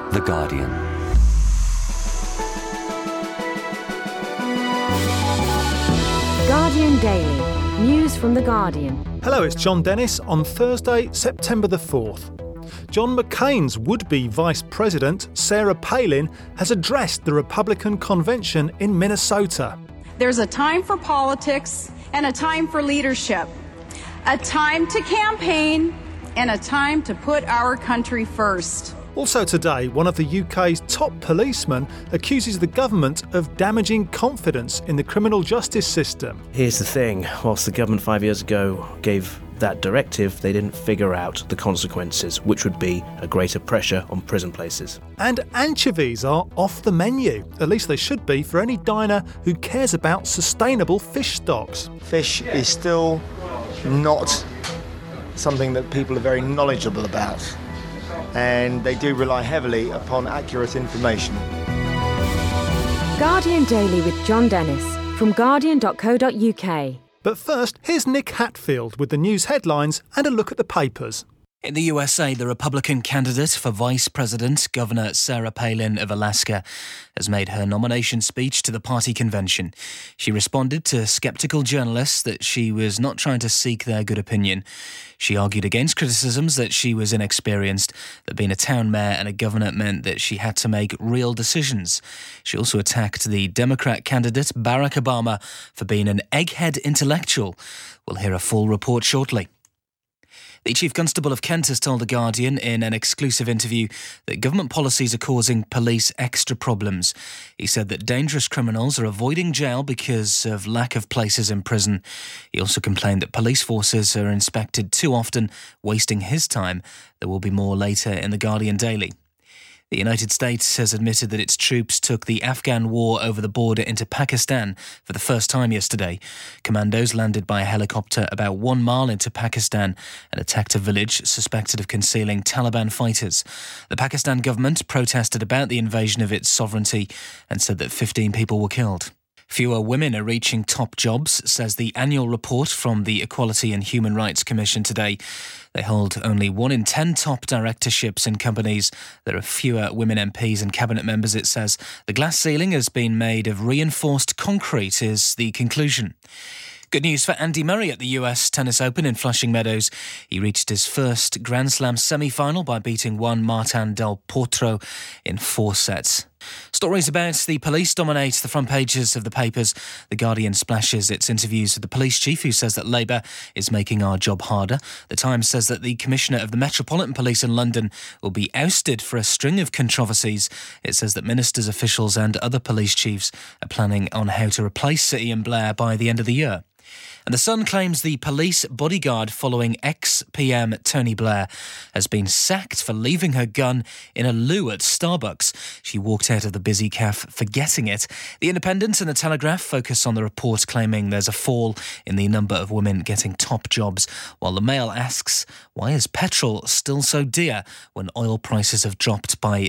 The Guardian. Guardian Daily. News from The Guardian. Hello, it's John Dennis on Thursday, September the 4th. John McCain's would-be Vice President, Sarah Palin, has addressed the Republican convention in Minnesota. There's a time for politics and a time for leadership, a time to campaign and a time to put our country first. Also today, one of the UK's top policemen accuses the government of damaging confidence in the criminal justice system. Here's the thing, whilst the government 5 years ago gave that directive, they didn't figure out the consequences, which would be a greater pressure on prison places. And anchovies are off the menu. At least they should be for any diner who cares about sustainable fish stocks. Fish is still not something that people are very knowledgeable about, and they do rely heavily upon accurate information. Guardian Daily with John Dennis from guardian.co.uk. But first, here's Nick Hatfield with the news headlines and a look at the papers. In the USA, the Republican candidate for Vice President, Governor Sarah Palin of Alaska, has made her nomination speech to the party convention. She responded to sceptical journalists that she was not trying to seek their good opinion. She argued against criticisms that she was inexperienced, that being a town mayor and a governor meant that she had to make real decisions. She also attacked the Democrat candidate, Barack Obama, for being an egghead intellectual. We'll hear a full report shortly. The Chief Constable of Kent has told The Guardian in an exclusive interview that government policies are causing police extra problems. He said that dangerous criminals are avoiding jail because of lack of places in prison. He also complained that police forces are inspected too often, wasting his time. There will be more later in The Guardian Daily. The United States has admitted that its troops took the Afghan war over the border into Pakistan for the first time yesterday. Commandos landed by a helicopter about 1 mile into Pakistan and attacked a village suspected of concealing Taliban fighters. The Pakistan government protested about the invasion of its sovereignty and said that 15 people were killed. Fewer women are reaching top jobs, says the annual report from the Equality and Human Rights Commission today. They hold only 1 in 10 top directorships in companies. There are fewer women MPs and cabinet members, it says. The glass ceiling has been made of reinforced concrete, is the conclusion. Good news for Andy Murray at the US Tennis Open in Flushing Meadows. He reached his first Grand Slam semi-final by beating Juan Martín del Potro in 4 sets. Stories about the police dominate the front pages of the papers. The Guardian splashes its interviews with the police chief, who says that Labour is making our job harder. The Times says that the Commissioner of the Metropolitan Police in London will be ousted for a string of controversies. It says that ministers, officials and other police chiefs are planning on how to replace City and Blair by the end of the year. And The Sun claims the police bodyguard following ex-PM Tony Blair has been sacked for leaving her gun in a loo at Starbucks. She walked out of the busy cafe forgetting it. The Independent and The Telegraph focus on the report claiming there's a fall in the number of women getting top jobs, while the Mail asks, why is petrol still so dear when oil prices have dropped by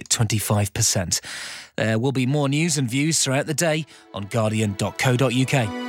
25%? There will be more news and views throughout the day on guardian.co.uk.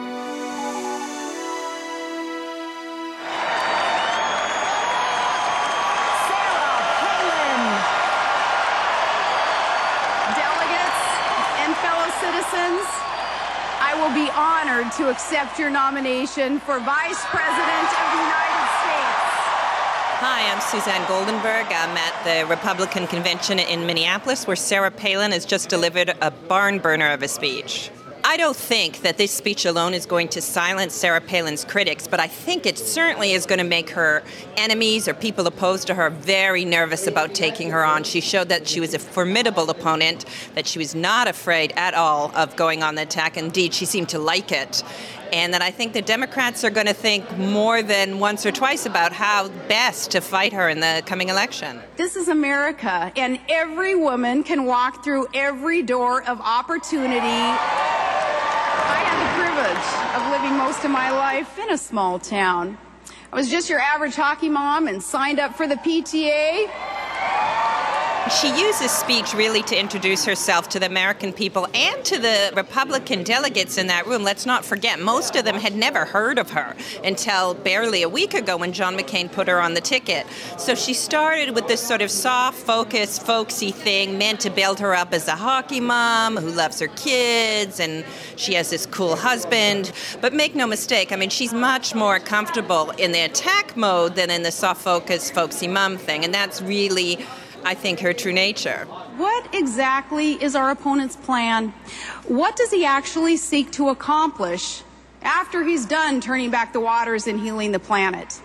I will be honored to accept your nomination for Vice President of the United States. Hi, I'm Suzanne Goldenberg. I'm at the Republican convention in Minneapolis, where Sarah Palin has just delivered a barn burner of a speech. I don't think that this speech alone is going to silence Sarah Palin's critics, but I think it certainly is going to make her enemies or people opposed to her very nervous about taking her on. She showed that she was a formidable opponent, that she was not afraid at all of going on the attack. Indeed, she seemed to like it. And that I think the Democrats are going to think more than once or twice about how best to fight her in the coming election. This is America, and every woman can walk through every door of opportunity. I had the privilege of living most of my life in a small town. I was just your average hockey mom and signed up for the PTA. She used this speech really to introduce herself to the American people and to the Republican delegates in that room. Let's not forget, most of them had never heard of her until barely a week ago when John McCain put her on the ticket. So she started with this sort of soft, focused, folksy thing meant to build her up as a hockey mom who loves her kids, and she has this cool husband. But make no mistake, I mean, she's much more comfortable in the attack mode than in the soft, focused, folksy mom thing, and that's really, I think, her true nature. What exactly is our opponent's plan? What does he actually seek to accomplish after he's done turning back the waters and healing the planet?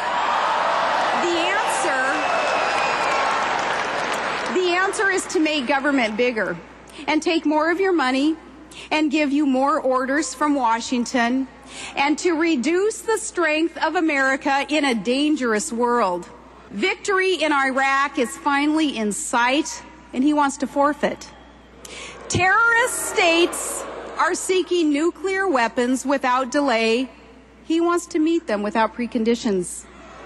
The answer is to make government bigger and take more of your money and give you more orders from Washington and to reduce the strength of America in a dangerous world. Victory in Iraq is finally in sight, and he wants to forfeit. Terrorist states are seeking nuclear weapons without delay. He wants to meet them without preconditions.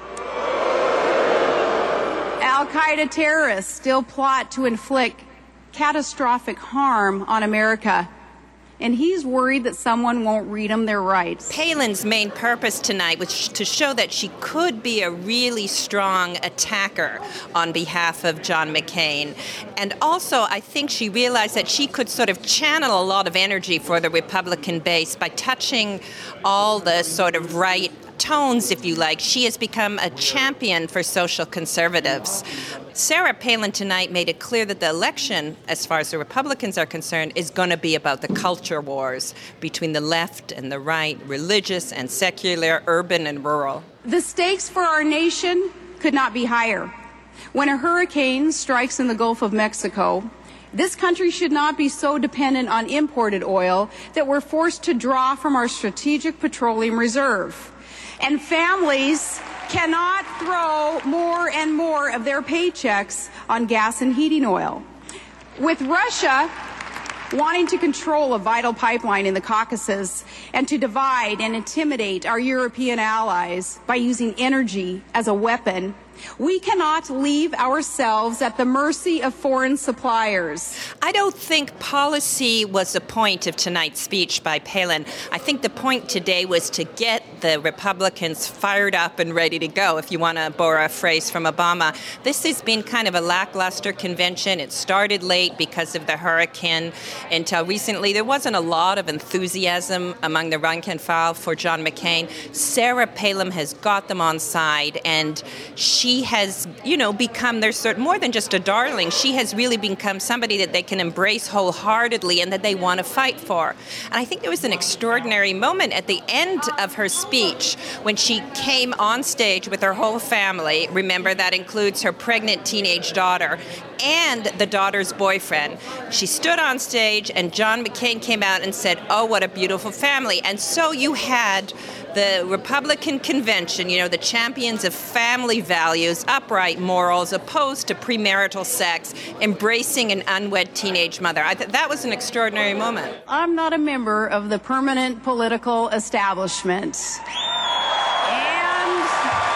Al-Qaeda terrorists still plot to inflict catastrophic harm on America, and he's worried that someone won't read them their rights. Palin's main purpose tonight was to show that she could be a really strong attacker on behalf of John McCain. And also, I think she realized that she could sort of channel a lot of energy for the Republican base by touching all the sort of right tones, if you like. She has become a champion for social conservatives. Sarah Palin tonight made it clear that the election, as far as the Republicans are concerned, is going to be about the culture wars between the left and the right, religious and secular, urban and rural. The stakes for our nation could not be higher. When a hurricane strikes in the Gulf of Mexico, this country should not be so dependent on imported oil that we're forced to draw from our strategic petroleum reserve. And families cannot throw more and more of their paychecks on gas and heating oil. With Russia wanting to control a vital pipeline in the Caucasus and to divide and intimidate our European allies by using energy as a weapon, we cannot leave ourselves at the mercy of foreign suppliers. I don't think policy was the point of tonight's speech by Palin. I think the point today was to get the Republicans fired up and ready to go, if you want to borrow a phrase from Obama. This has been kind of a lackluster convention. It started late because of the hurricane. Until recently, there wasn't a lot of enthusiasm among the rank and file for John McCain. Sarah Palin has got them on side, and she has, become their sort more than just a darling. She has really become somebody that they can embrace wholeheartedly and that they want to fight for. And I think there was an extraordinary moment at the end of her speech when she came on stage with her whole family. Remember, that includes her pregnant teenage daughter and the daughter's boyfriend. She stood on stage and John McCain came out and said, "Oh, what a beautiful family." And so you had the Republican convention, the champions of family values, upright morals, opposed to premarital sex, embracing an unwed teenage mother. That was an extraordinary moment. I'm not a member of the permanent political establishment. And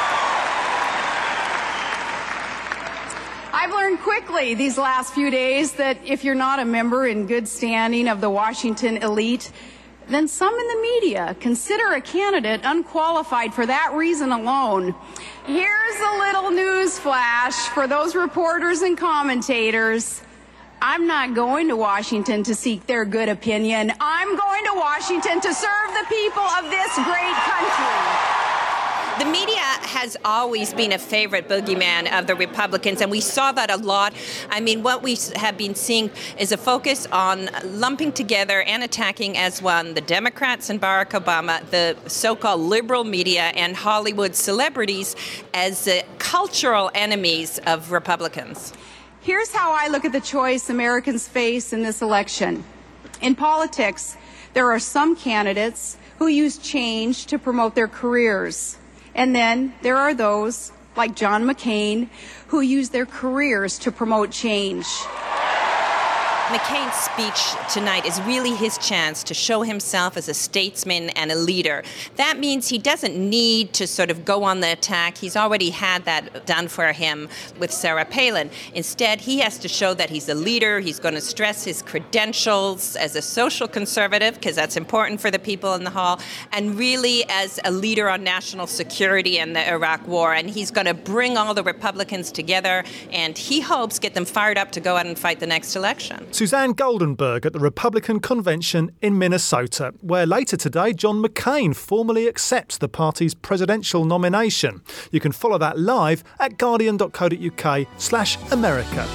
I've learned quickly these last few days that if you're not a member in good standing of the Washington elite, then some in the media consider a candidate unqualified for that reason alone. Here's a little news flash for those reporters and commentators. I'm not going to Washington to seek their good opinion. I'm going to Washington to serve the people of this great country. The media has always been a favorite boogeyman of the Republicans, and we saw that a lot. I mean, what we have been seeing is a focus on lumping together and attacking as one the Democrats and Barack Obama, the so-called liberal media, and Hollywood celebrities as cultural enemies of Republicans. Here's how I look at the choice Americans face in this election. In politics, there are some candidates who use change to promote their careers. And then there are those, like John McCain, who use their careers to promote change. McCain's speech tonight is really his chance to show himself as a statesman and a leader. That means he doesn't need to sort of go on the attack. He's already had that done for him with Sarah Palin. Instead, he has to show that he's a leader. He's going to stress his credentials as a social conservative, because that's important for the people in the hall, and really as a leader on national security and the Iraq War. And he's going to bring all the Republicans together, and he hopes get them fired up to go out and fight the next election. Suzanne Goldenberg at the Republican Convention in Minnesota, where later today John McCain formally accepts the party's presidential nomination. You can follow that live at guardian.co.uk/America.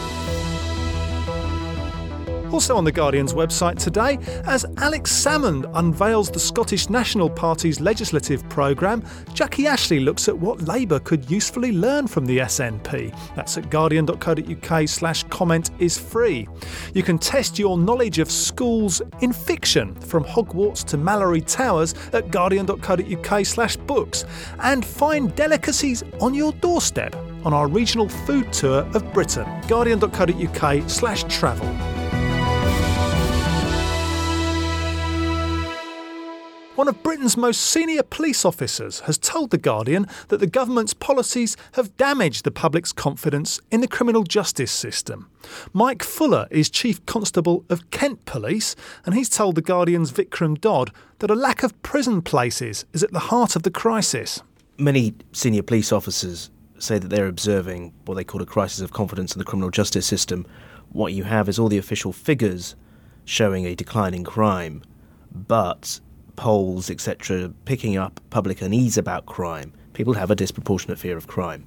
Also on The Guardian's website today, as Alex Salmond unveils the Scottish National Party's legislative programme, Jackie Ashley looks at what Labour could usefully learn from the SNP. That's at guardian.co.uk/comment is free. You can test your knowledge of schools in fiction, from Hogwarts to Mallory Towers, at guardian.co.uk/books, and find delicacies on your doorstep on our regional food tour of Britain. guardian.co.uk/travel. One of Britain's most senior police officers has told The Guardian that the government's policies have damaged the public's confidence in the criminal justice system. Mike Fuller is Chief Constable of Kent Police, and he's told The Guardian's Vikram Dodd that a lack of prison places is at the heart of the crisis. Many senior police officers say that they're observing what they call a crisis of confidence in the criminal justice system. What you have is all the official figures showing a decline in crime, but polls, etc., picking up public unease about crime. People have a disproportionate fear of crime.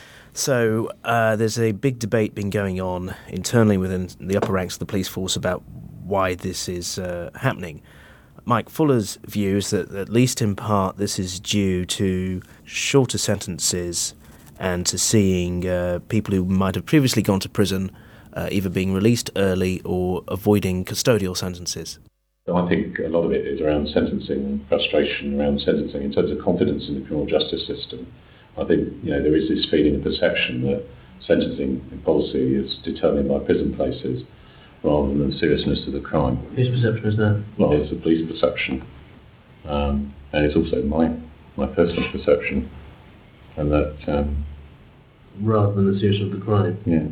So there's a big debate been going on internally within the upper ranks of the police force about why this is happening. Mike Fuller's view is that, at least in part, this is due to shorter sentences and to seeing people who might have previously gone to prison either being released early or avoiding custodial sentences. I think a lot of it is around sentencing and frustration around sentencing in terms of confidence in the criminal justice system. I think there is this feeling and perception that sentencing policy is determined by prison places rather than the seriousness of the crime. Whose perception is that? Well, it's the police perception, and it's also my personal perception, and that rather than the seriousness of the crime. Yeah.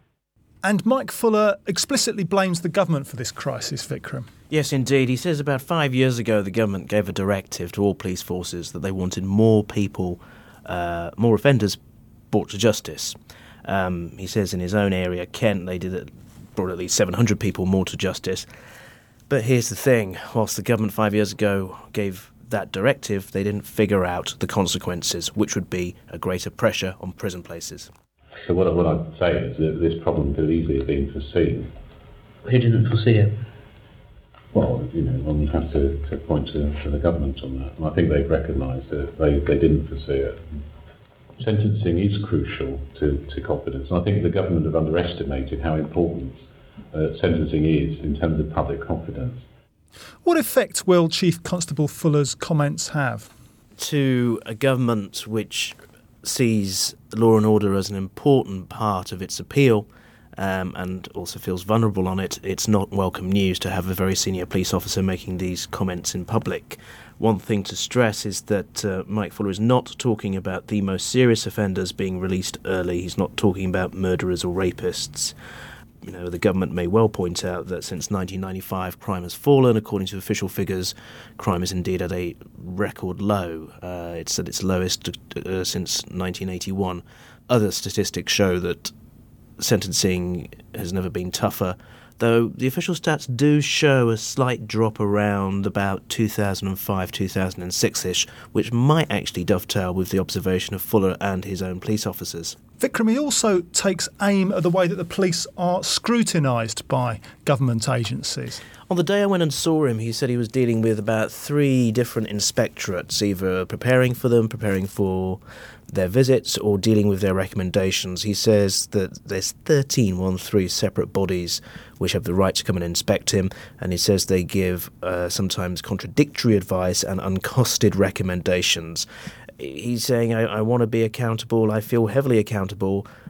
And Mike Fuller explicitly blames the government for this crisis, Vikram. Yes, indeed. He says about 5 years ago the government gave a directive to all police forces that they wanted more people, more offenders brought to justice. He says in his own area, Kent, they brought at least 700 people more to justice. But here's the thing, whilst the government 5 years ago gave that directive, they didn't figure out the consequences, which would be a greater pressure on prison places. So what I'd say is that this problem could easily have been foreseen. Who didn't foresee it? Well, one would have to point to the government on that. And I think they've recognised that they didn't foresee it. Sentencing is crucial to confidence. And I think the government have underestimated how important sentencing is in terms of public confidence. What effect will Chief Constable Fuller's comments have? To a government which sees law and order as an important part of its appeal and also feels vulnerable on it, it's not welcome news to have a very senior police officer making these comments in public. One thing to stress is that Mike Fuller is not talking about the most serious offenders being released early. He's not talking about murderers or rapists. The government may well point out that since 1995 crime has fallen. According to official figures, crime is indeed at a record low. It's at its lowest since 1981. Other statistics show that sentencing has never been tougher, though the official stats do show a slight drop around about 2005, 2006-ish, which might actually dovetail with the observation of Fuller and his own police officers. Vikram, he also takes aim at the way that the police are scrutinised by government agencies. On the day I went and saw him, he said he was dealing with about 3 different inspectorates, either preparing for their visits or dealing with their recommendations. He says that there's 13 separate bodies which have the right to come and inspect him, and he says they give sometimes contradictory advice and uncosted recommendations. He's saying, I want to be accountable, I feel heavily accountable,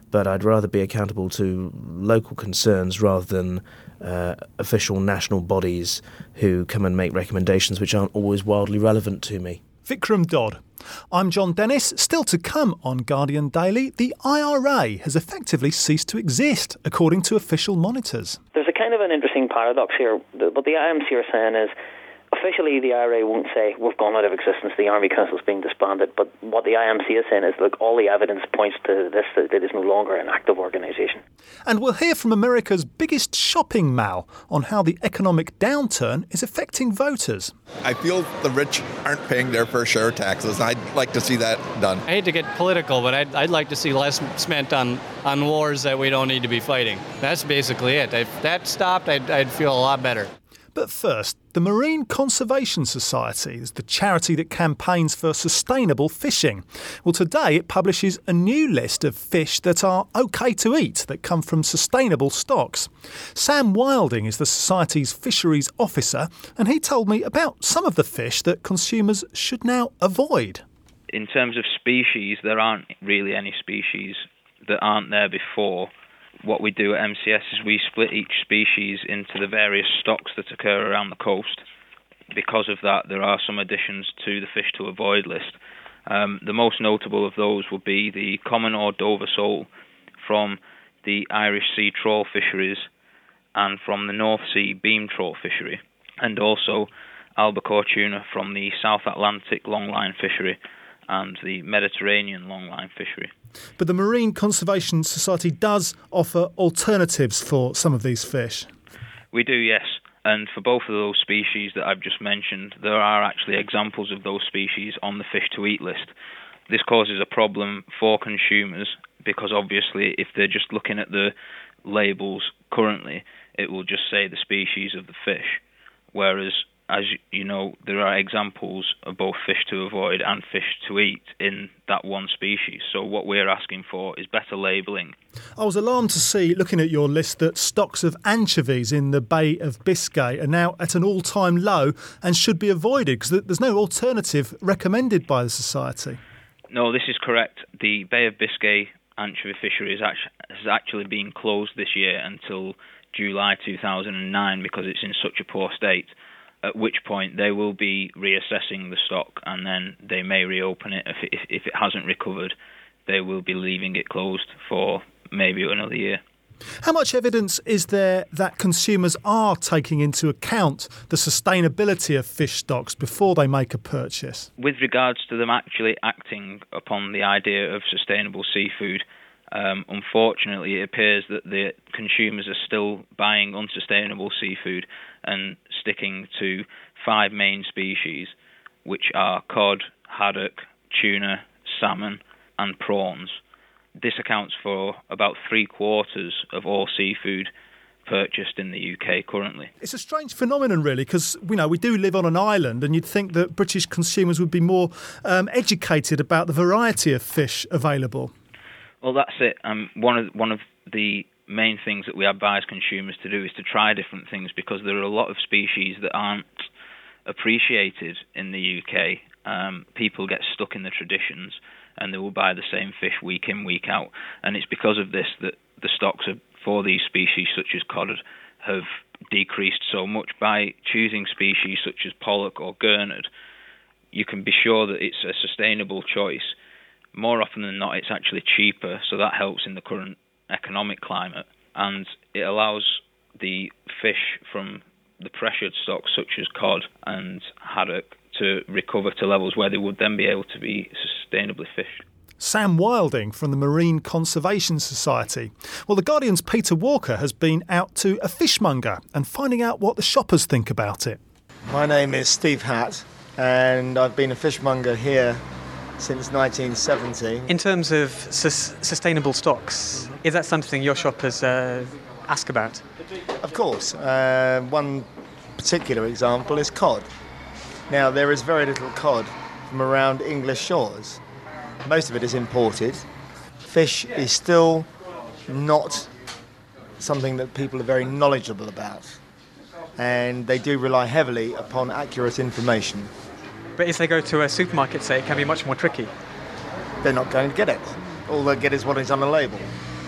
but I'd rather be accountable to local concerns rather than official national bodies who come and make recommendations which aren't always wildly relevant to me. Vikram Dodd. I'm John Dennis. Still to come on Guardian Daily, the IRA has effectively ceased to exist, according to official monitors. There's a kind of an interesting paradox here. What the IMC are saying is, officially the IRA won't say we've gone out of existence, the Army Council's being disbanded, but what the IMC is saying is, look, all the evidence points to this, that it is no longer an active organisation. And we'll hear from America's biggest shopping mall on how the economic downturn is affecting voters. I feel the rich aren't paying their fair share of taxes. I'd like to see that done. I hate to get political, but I'd like to see less spent on wars that we don't need to be fighting. That's basically it. If that stopped, I'd feel a lot better. But first, the Marine Conservation Society is the charity that campaigns for sustainable fishing. Well, today it publishes a new list of fish that are OK to eat, that come from sustainable stocks. Sam Wilding is the Society's fisheries officer, and he told me about some of the fish that consumers should now avoid. In terms of species, there aren't really any species that aren't there before. What we do at MCS is we split each species into the various stocks that occur around the coast. Because of that, there are some additions to the fish to avoid list. The most notable of those would be the common or Dover sole from the Irish Sea trawl fisheries and from the North Sea beam trawl fishery, and also albacore tuna from the South Atlantic longline fishery and the Mediterranean longline fishery. But the Marine Conservation Society does offer alternatives for some of these fish. We do, yes. And for both of those species that I've just mentioned, there are actually examples of those species on the fish to eat list. This causes a problem for consumers because obviously if they're just looking at the labels currently, it will just say the species of the fish. Whereas, as you know, there are examples of both fish to avoid and fish to eat in that one species. So what we're asking for is better labelling. I was alarmed to see, looking at your list, that stocks of anchovies in the Bay of Biscay are now at an all-time low and should be avoided because there's no alternative recommended by the Society. No, this is correct. The Bay of Biscay anchovy fishery has actually been closed this year until July 2009 because it's in such a poor state. At which point they will be reassessing the stock and then they may reopen it. If it hasn't recovered, they will be leaving it closed for maybe another year. How much evidence is there that consumers are taking into account the sustainability of fish stocks before they make a purchase? With regards to them actually acting upon the idea of sustainable seafood, unfortunately, it appears that the consumers are still buying unsustainable seafood and sticking to 5 main species, which are cod, haddock, tuna, salmon, and prawns. This accounts for about 3/4 of all seafood purchased in the UK currently. It's a strange phenomenon, really, because we do live on an island, and you'd think that British consumers would be more educated about the variety of fish available. Well, that's it. One of the main things that we advise consumers to do is to try different things because there are a lot of species that aren't appreciated in the UK. People get stuck in the traditions and they will buy the same fish week in, week out. And it's because of this that the stocks for these species, such as cod, have decreased so much. By choosing species such as pollock or gurnard, you can be sure that it's a sustainable choice. More often than not, it's actually cheaper, so that helps in the current economic climate, and it allows the fish from the pressured stocks such as cod and haddock to recover to levels where they would then be able to be sustainably fished. Sam Wilding from the Marine Conservation Society. Well, The Guardian's Peter Walker has been out to a fishmonger and finding out what the shoppers think about it. My name is Steve Hatt, and I've been a fishmonger here since 1970. In terms of sustainable stocks, is that something your shoppers ask about? Of course. One particular example is cod. Now, there is very little cod from around English shores. Most of it is imported. Fish is still not something that people are very knowledgeable about, and they do rely heavily upon accurate information. But if they go to a supermarket, say, it can be much more tricky. They're not going to get it. All they get is what is on the label.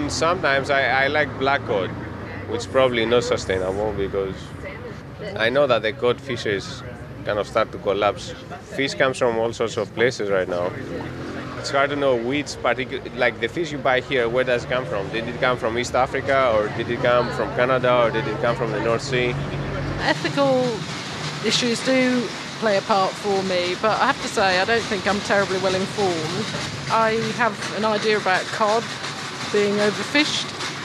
Sometimes I like black cod, which is probably not sustainable because I know that the cod fisheries kind of start to collapse. Fish comes from all sorts of places right now. It's hard to know which particular, like the fish you buy here, where does it come from? Did it come from East Africa, or did it come from Canada, or did it come from the North Sea? Ethical issues do play a part for me, but I have to say I don't think I'm terribly well informed. I have an idea about cod being overfished,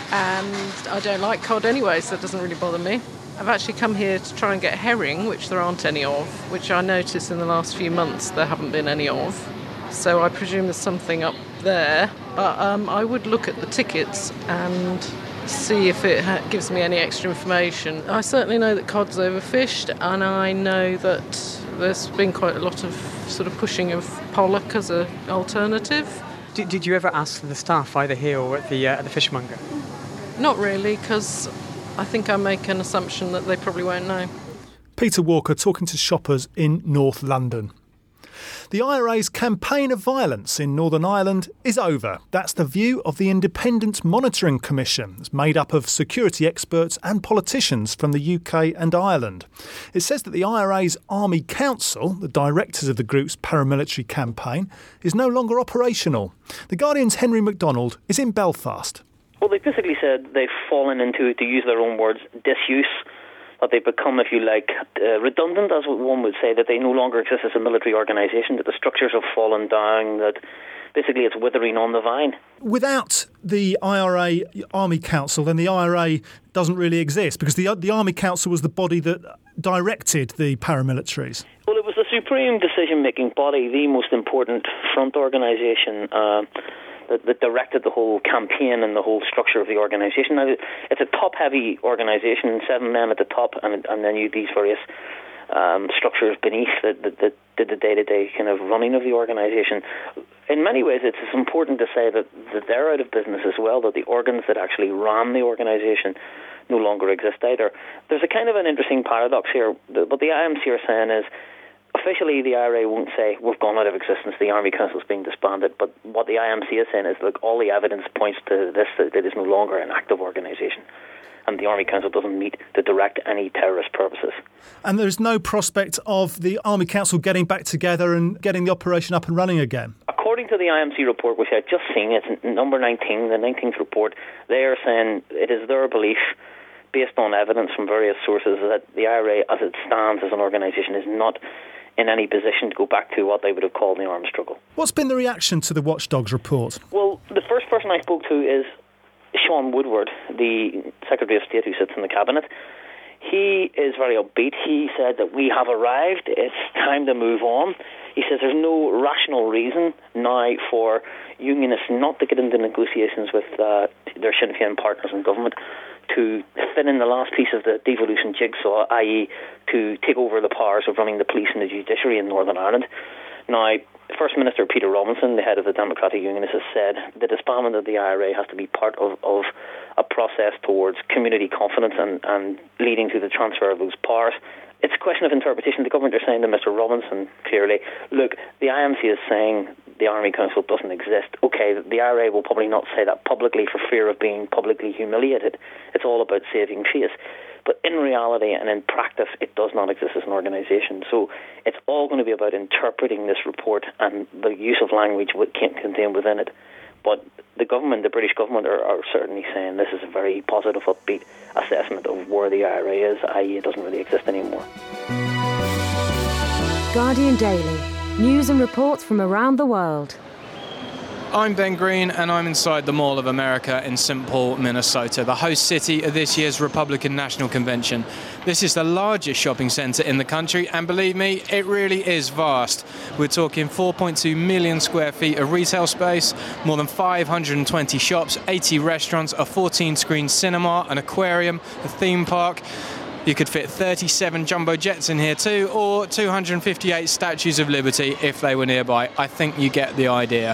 and I don't like cod anyway, so it doesn't really bother me. I've actually come here to try and get herring, which there aren't any of, which I noticed in the last few months there haven't been any of. So I presume there's something up there, but I would look at the tickets and see if it gives me any extra information. I certainly know that cod's overfished, and I know that there's been quite a lot of sort of pushing of pollock as an alternative. Did you ever ask the staff either here or at the fishmonger? Not really, because I think I make an assumption that they probably won't know. Peter Walker talking to shoppers in North London. The IRA's campaign of violence in Northern Ireland is over. That's the view of the Independent Monitoring Commission. It's made up of security experts and politicians from the UK and Ireland. It says that the IRA's Army Council, the directors of the group's paramilitary campaign, is no longer operational. The Guardian's Henry MacDonald is in Belfast. Well, they basically said they've fallen into, to use their own words, disuse. That they've become, if you like, redundant, as one would say, that they no longer exist as a military organisation, that the structures have fallen down, that basically it's withering on the vine. Without the IRA Army Council, then the IRA doesn't really exist, because the Army Council was the body that directed the paramilitaries. Well, it was the supreme decision-making body, the most important front organisation that directed the whole campaign and the whole structure of the organisation. Now, it's a top-heavy organisation, 7 men at the top, and then you these various structures beneath that did the day-to-day kind of running of the organisation. In many ways, it's important to say that they're out of business as well, that the organs that actually ran the organisation no longer exist either. There's a kind of an interesting paradox here. What the IMC are saying is, officially, the IRA won't say, we've gone out of existence, the Army Council's being disbanded, but what the IMC is saying is, look, all the evidence points to this, that it is no longer an active organisation, and the Army Council doesn't meet to direct any terrorist purposes. And there's no prospect of the Army Council getting back together and getting the operation up and running again? According to the IMC report, which I've just seen, it's number 19, the 19th report, they are saying it is their belief, based on evidence from various sources, that the IRA, as it stands as an organisation, is not in any position to go back to what they would have called the armed struggle. What's been the reaction to the Watchdogs report? Well, the first person I spoke to is Sean Woodward, the Secretary of State who sits in the Cabinet. He is very upbeat. He said that we have arrived, it's time to move on. He says there's no rational reason now for unionists not to get into negotiations with their Sinn Féin partners in government to fit in the last piece of the devolution jigsaw, i.e. to take over the powers of running the police and the judiciary in Northern Ireland. Now, First Minister Peter Robinson, the head of the Democratic Unionists, has said the disbandment of the IRA has to be part of a process towards community confidence and leading to the transfer of those powers. It's a question of interpretation. The government are saying to Mr. Robinson clearly, look, the IMC is saying the Army Council doesn't exist. Okay, the IRA will probably not say that publicly for fear of being publicly humiliated. It's all about saving face. But in reality and in practice, it does not exist as an organisation. So it's all going to be about interpreting this report and the use of language contained within it. But the government, the British government, are certainly saying this is a very positive, upbeat assessment of where the IRA is, i.e. it doesn't really exist anymore. Guardian Daily. News and reports from around the world. I'm Ben Green, and I'm inside the Mall of America in St. Paul, Minnesota, the host city of this year's Republican National Convention. This is the largest shopping centre in the country, and believe me, it really is vast. We're talking 4.2 million square feet of retail space, more than 520 shops, 80 restaurants, a 14-screen cinema, an aquarium, a theme park. You could fit 37 jumbo jets in here too, or 258 statues of liberty if they were nearby. I think you get the idea.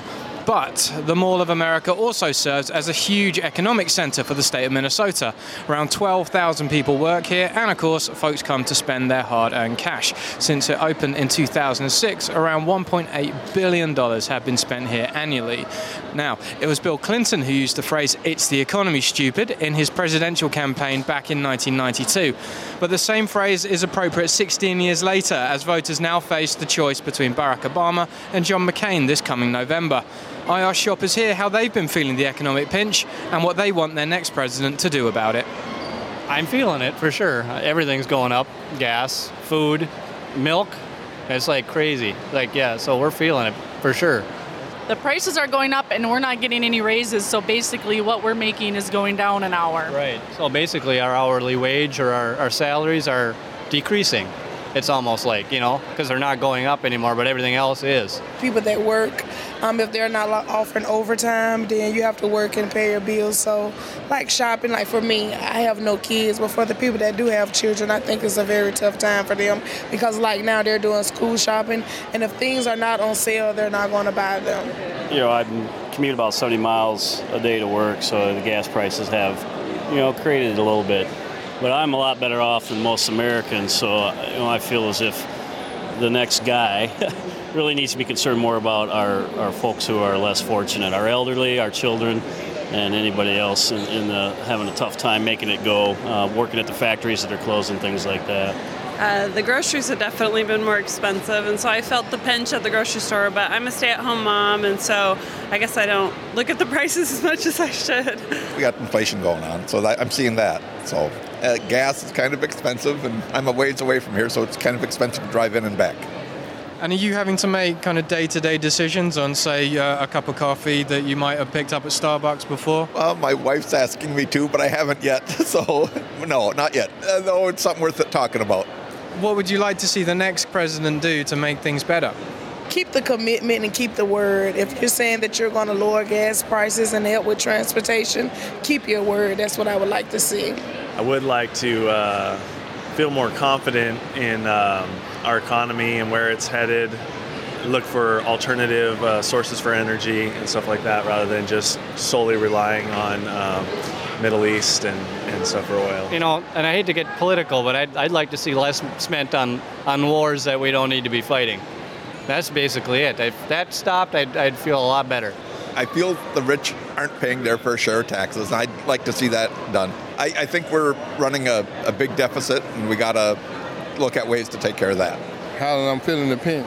But the Mall of America also serves as a huge economic centre for the state of Minnesota. Around 12,000 people work here, and of course, folks come to spend their hard-earned cash. Since it opened in 2006, around $1.8 billion have been spent here annually. Now, it was Bill Clinton who used the phrase, "It's the economy, stupid," in his presidential campaign back in 1992. But the same phrase is appropriate 16 years later, as voters now face the choice between Barack Obama and John McCain this coming November. I asked shoppers here how they've been feeling the economic pinch and what they want their next president to do about it. I'm feeling it for sure. Everything's going up. Gas, food, milk. It's like crazy. So we're feeling it for sure. The prices are going up and we're not getting any raises, so basically what we're making is going down an hour. Right. So basically our hourly wage or our salaries are decreasing. It's almost like, because they're not going up anymore, but everything else is. People that work, if they're not offering overtime, then you have to work and pay your bills. So, like shopping, like for me, I have no kids, but for the people that do have children, I think it's a very tough time for them because like now they're doing school shopping, and if things are not on sale, they're not going to buy them. I commute about 70 miles a day to work, so the gas prices have, created a little bit. But I'm a lot better off than most Americans, so I feel as if the next guy really needs to be concerned more about our folks who are less fortunate, our elderly, our children, and anybody else in having a tough time making it go, working at the factories that are closing, things like that. The groceries have definitely been more expensive, and so I felt the pinch at the grocery store, but I'm a stay-at-home mom, and so I guess I don't look at the prices as much as I should. We got inflation going on, so I'm seeing that. So gas is kind of expensive, and I'm a ways away from here, so it's kind of expensive to drive in and back. And are you having to make kind of day-to-day decisions on, say, a cup of coffee that you might have picked up at Starbucks before? Well, my wife's asking me to, but I haven't yet, so no, not yet. Though it's something worth talking about. What would you like to see the next president do to make things better? Keep the commitment and keep the word. If you're saying that you're going to lower gas prices and help with transportation, keep your word. That's what I would like to see. I would like to feel more confident in our economy and where it's headed, look for alternative sources for energy and stuff like that rather than just solely relying on Middle East and stuff for oil. And I hate to get political, but I'd like to see less spent on wars that we don't need to be fighting. That's basically it. If that stopped, I'd feel a lot better. I feel the rich aren't paying their fair share of taxes, and I'd like to see that done. I think we're running a big deficit, and we got to look at ways to take care of that. How I'm feeling the pinch.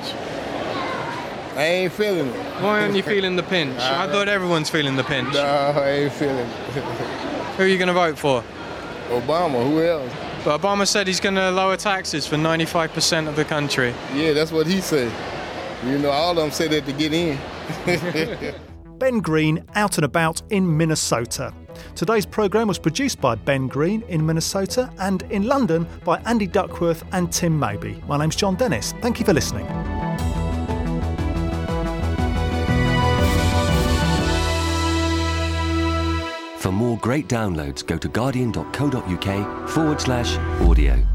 I ain't feeling it. Why aren't you feeling the pinch? I thought everyone's feeling the pinch. No, I ain't feeling it. Who are you going to vote for? Obama. Who else? But Obama said he's going to lower taxes for 95% of the country. Yeah, that's what he said. All of them say that to get in. Ben Green out and about in Minnesota. Today's programme was produced by Ben Green in Minnesota and in London by Andy Duckworth and Tim Mabey. My name's John Dennis. Thank you for listening. For more great downloads, go to guardian.co.uk/audio.